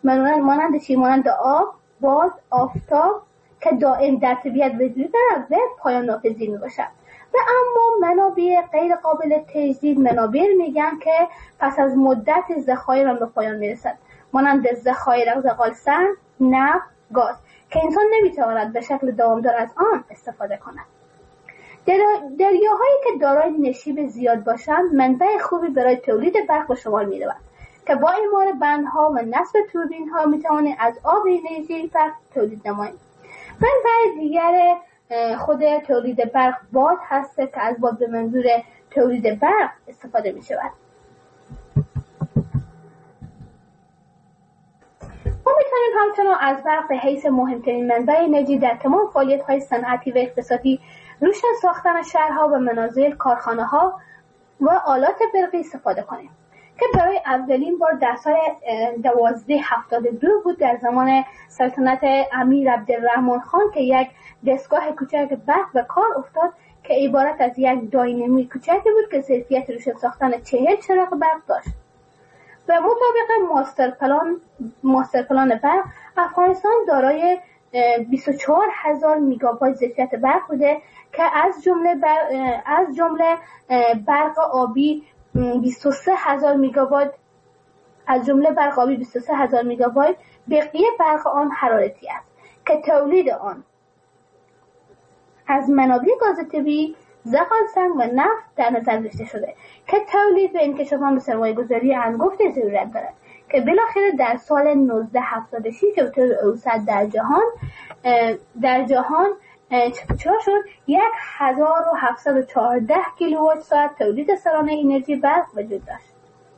Speaker 11: مانند آب، باد، آفتاب که دائم در طبیعت وجود دارد و پایان ناپذیر میباشد. و اما منابع غیر قابل تجدید منابع میگن که پس از مدت ذخایر آن به پایان میرسد، مانند ذخایر زغال سنگ، نفت، گاز که انسان نمیتواند به شکل دوامدار از آن استفاده کند. دریاهایی که دارای نشیب زیاد باشند منبع خوبی برای تولید برق به شمار می‌روند که با اعمار بندها و نصب توربین‌ها می‌توانید از آب انرژی برق تولید نمایید. منبع دیگر خود تولید برق باد هست که از باد به منظور تولید برق استفاده می‌شود. ما می‌توانیم همچنان از برق به حیث مهمترین منبع انرژی در تمام فعالیت‌های صنعتی و اقتصادی، روشن ساختن شهرها و منازل، کارخانه‌ها و آلات برقی استفاده کنیم که برای اولین بار در سال 1272 بود در زمان سلطنت امیر عبدالرحمن خان که یک دستگاه کوچک برق به کار افتاد که عبارت از یک داینامی کوچکی بود که ظرفیت روشن ساختن 40 چراغ برق داشت. و مطابق ماستر پلان برق افغانستان دارای 24,000 میگاوات ظرفیت برق بوده که از جمله برق آبی 23,000 میگاوات، از جمله برق آبی 23,000 میگاوات، بقیه برق آن حرارتی است که تولید آن از منابع گاز طبیعی، زغال‌سنگ و نفت در نظر گرفته شده که تولید و انکشافان به سرمایه‌گذاری انگفت ضرورت دارد که بالاخره در سال 1976 به طور اوسط در جهان چرا شد 1714 کیلووات ساعت تولید سالانه انرژی برق وجود داشت.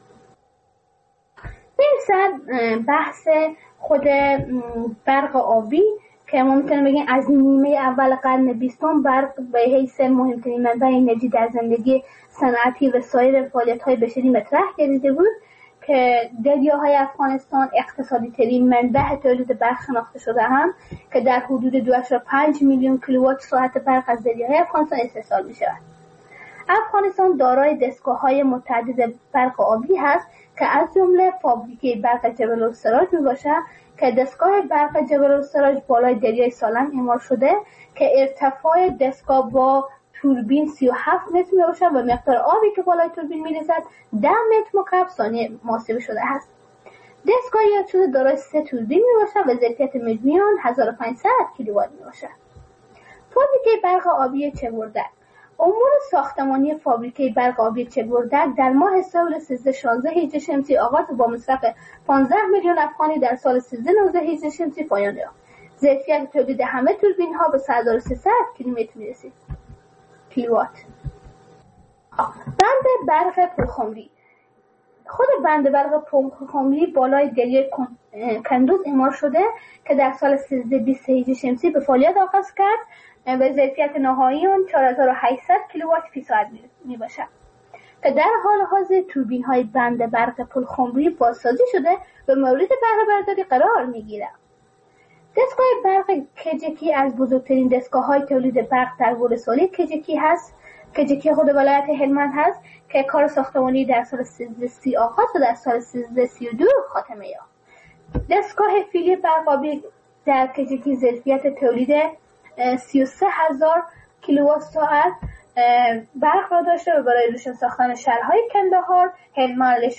Speaker 11: این بحث خود برق آبی که ما میتونیم بگیم از نیمه اول قرن 20 برق به حیث مهمترین منبع انرژی در زندگی صنعتی و سایر فعالیت‌های بشری مطرح گردیده بود که دریاهای افغانستان اقتصادی ترین منبع تولید برق شناخته شده هم که در حدود 2.5 میلیون کیلووات ساعت برق از دریاهای افغانستان استحصال می شود. افغانستان دارای دستگاه‌های متعدد برق آبی هست که از جمله فابریکه برق جبل السراج می باشد که دستگاه برق جبل السراج بالای دریای سالنگ اعمار شده که ارتفاع دستگاه با توربین 37 متر می باشد و مقدار آبی که بالای توربین می رسد 10 متر مکعب ثانیه محاسبه شده است. دستگاه یاد شده دارای 3 توربین می باشد و ظرفیت مجموعی آن 1500 کیلووات می باشد. فابریکه برق آبی چه‌بردک. امور ساختمانی فابریکه برق آبی چه‌بردک در ماه سال 1316 هجری شمسی آغاز با مصرف 15 میلیون افغانی در سال 1319 هجری شمسی پایان یافت. ظرفیت تولید همه توربین ها به 1300 کیلومتر می رسید. کیلووات. بند برق پرخمری. خود بند برق پرخمری بالای دریای کندوز اعمار شده که در سال 1320 هجری شمسی به فعالیت آغاز کرد و ظرفیت نهایی آن 4800 کیلووات فی ساعت می باشد که در حال حاضر توربین های بند برق پرخمری بازسازی شده و مورد بهره برداری قرار می گیرد. دستگاه برق کجکی از بزرگترین دستگاه های تولید برق در ولسوالی کجکی هست. کجکی خود ولایت هلمند هست که کار ساختمانی در سال 1330 آغاز و در سال 1332 خاتمه یافت. دستگاه فیلی برق آبی در کجکی ظرفیت تولید 33,000 کیلووات ساعت برق را داشته و برای روشن ساختن شهرهای کندهار، هلمند،